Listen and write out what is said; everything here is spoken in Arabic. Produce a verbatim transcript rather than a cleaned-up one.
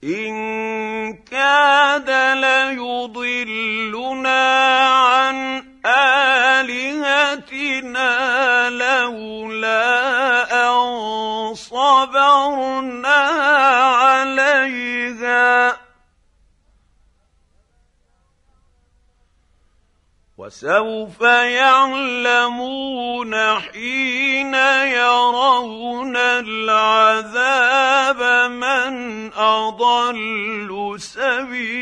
إن كاد ليضلنا عن آلهتنا لولا أن صبرنا عليها وسوف يعلمون حين يرون العذاب من أضل سبيلا.